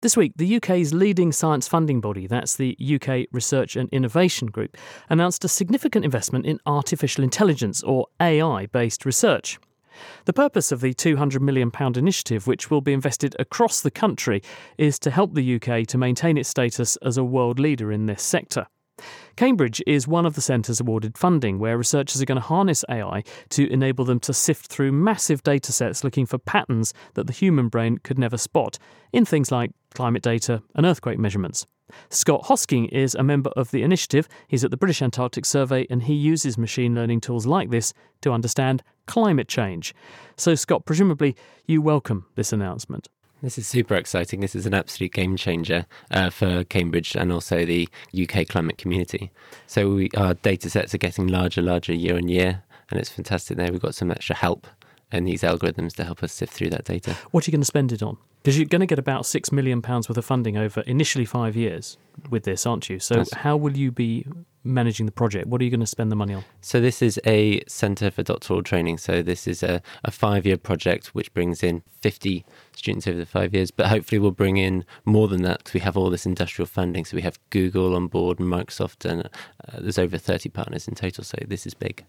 This week, the UK's leading science funding body, that's the UK Research and Innovation Group, announced a significant investment in artificial intelligence, or AI-based research. The purpose of the £200 million initiative, which will be invested across the country, is to help the UK to maintain its status as a world leader in this sector. Cambridge is one of the centres awarded funding, where researchers are going to harness AI to enable them to sift through massive data sets looking for patterns that the human brain could never spot in things like climate data and earthquake measurements. Scott Hosking is a member of the initiative. He's at the British Antarctic Survey and he uses machine learning tools like this to understand climate change. So, Scott, presumably you welcome this announcement. This is super exciting. This is an absolute game changer for Cambridge and also the UK climate community. So our data sets are getting larger year on year, and it's fantastic there. We've got some extra help and these algorithms to help us sift through that data. What are you going to spend it on? Because you're going to get about £6 million worth of funding over initially 5 years with this, aren't you? So how will you be managing the project? What are you going to spend the money on? So this is a centre for doctoral training. So this is a 5-year project which brings in 50 students over the 5 years, but hopefully we'll bring in more than that because we have all this industrial funding. So we have Google on board, Microsoft, and there's over 30 partners in total. So this is big.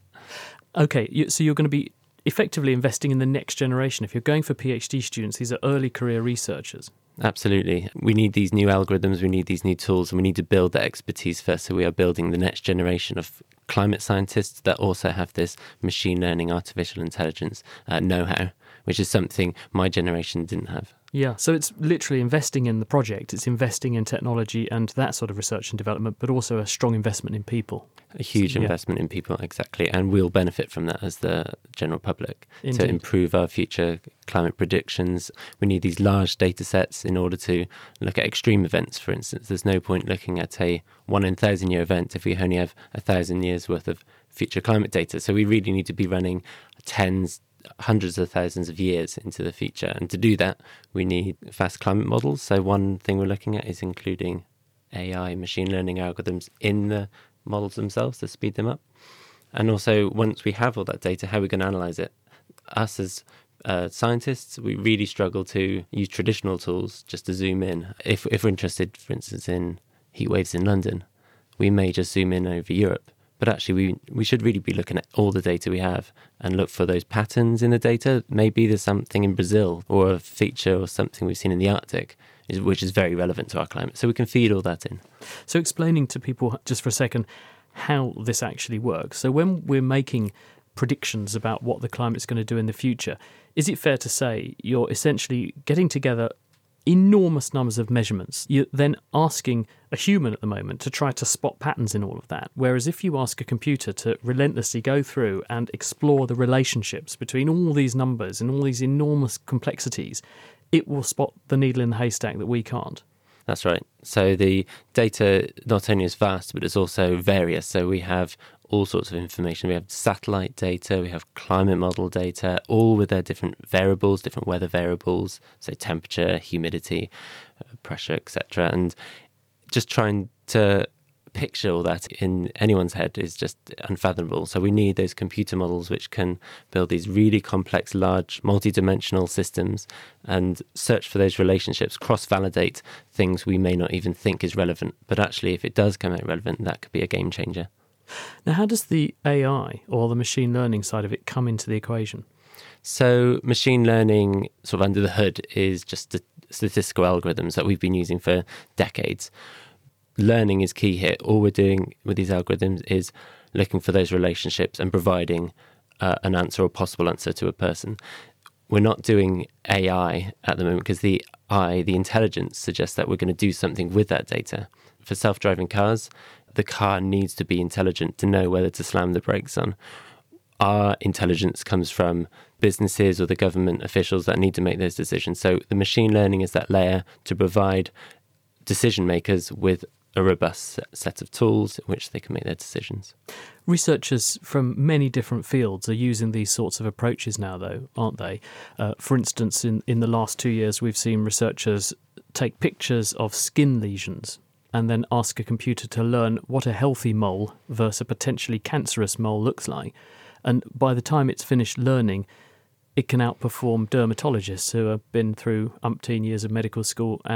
Okay, so you're going to be effectively investing in the next generation. If you're going for PhD students, these are early career researchers. Absolutely. We need these new algorithms, we need these new tools, and we need to build that expertise first. So we are building the next generation of climate scientists that also have this machine learning, artificial intelligence know-how, which is something my generation didn't have. Yeah, so it's literally investing in the project, it's investing in technology and that sort of research and development, but also a strong investment in people. A huge investment in people, exactly. And we'll benefit from that as the general public. Indeed. To improve our future climate predictions. We need these large data sets in order to look at extreme events, for instance. There's no point looking at a 1 in 1,000 year event if we only have 1,000 years worth of future climate data. So we really need to be running hundreds of thousands of years into the future. And to do that, we need fast climate models. So one thing we're looking at is including AI, machine learning algorithms in the models themselves to speed them up. And also, once we have all that data, how are we going to analyse it? Us as scientists, we really struggle to use traditional tools just to zoom in. If we're interested, for instance, in heat waves in London, we may just zoom in over Europe. But actually, we should really be looking at all the data we have and look for those patterns in the data. Maybe there's something in Brazil or a feature or something we've seen in the Arctic, which is very relevant to our climate. So we can feed all that in. So explaining to people just for a second how this actually works. So when we're making predictions about what the climate's going to do in the future, is it fair to say you're essentially getting together enormous numbers of measurements? You're then asking a human at the moment to try to spot patterns in all of that. Whereas if you ask a computer to relentlessly go through and explore the relationships between all these numbers and all these enormous complexities, it will spot the needle in the haystack that we can't. That's right. So the data not only is vast, but it's also various. So we have all sorts of information. We have satellite data, we have climate model data, all with their different variables, different weather variables, so temperature, humidity, pressure, etc. And just trying to picture all that in anyone's head is just unfathomable. So we need those computer models which can build these really complex, large, multi-dimensional systems and search for those relationships, cross-validate things we may not even think is relevant. But actually, if it does come out relevant, that could be a game changer. Now, how does the AI or the machine learning side of it come into the equation? So machine learning, sort of under the hood, is just the statistical algorithms that we've been using for decades. Learning is key here. All we're doing with these algorithms is looking for those relationships and providing an answer or possible answer to a person. We're not doing AI at the moment because the intelligence suggests that we're going to do something with that data. For self-driving cars, the car needs to be intelligent to know whether to slam the brakes on. Our intelligence comes from businesses or the government officials that need to make those decisions. So the machine learning is that layer to provide decision makers with a robust set of tools in which they can make their decisions. Researchers from many different fields are using these sorts of approaches now, though, aren't they? For instance, in the last 2 years, we've seen researchers take pictures of skin lesions and then ask a computer to learn what a healthy mole versus a potentially cancerous mole looks like. And by the time it's finished learning, it can outperform dermatologists who have been through umpteen years of medical school and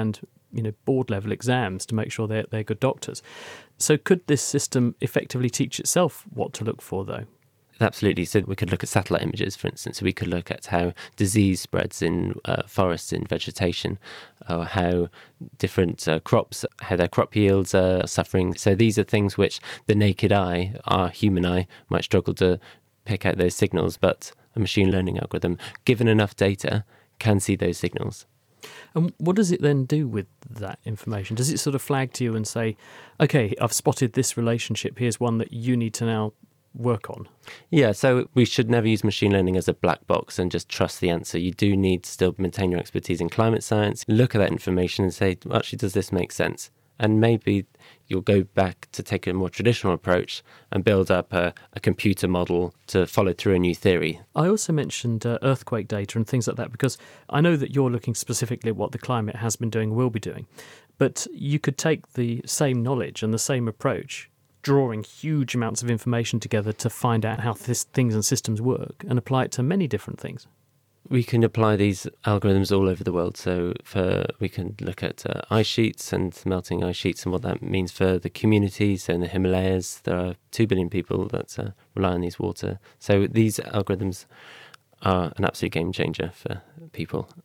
board level exams to make sure they're good doctors. So could this system effectively teach itself what to look for, though? Absolutely. So we could look at satellite images, for instance. We could look at how disease spreads in forests, in vegetation, or how different crops, how their crop yields are suffering. So these are things which the naked eye, our human eye, might struggle to pick out those signals, but a machine learning algorithm, given enough data, can see those signals. And what does it then do with that information? Does it sort of flag to you and say, okay, I've spotted this relationship, here's one that you need to now work on? Yeah, so we should never use machine learning as a black box and just trust the answer. You do need to still maintain your expertise in climate science, look at that information and say, actually, does this make sense? And maybe you'll go back to take a more traditional approach and build up a computer model to follow through a new theory. I also mentioned earthquake data and things like that because I know that you're looking specifically at what the climate has been doing, will be doing. But you could take the same knowledge and the same approach, drawing huge amounts of information together to find out how things and systems work, and apply it to many different things. We can apply these algorithms all over the world. So we can look at ice sheets and melting ice sheets and what that means for the community. So in the Himalayas, there are 2 billion people that rely on these water. So these algorithms are an absolute game changer for people.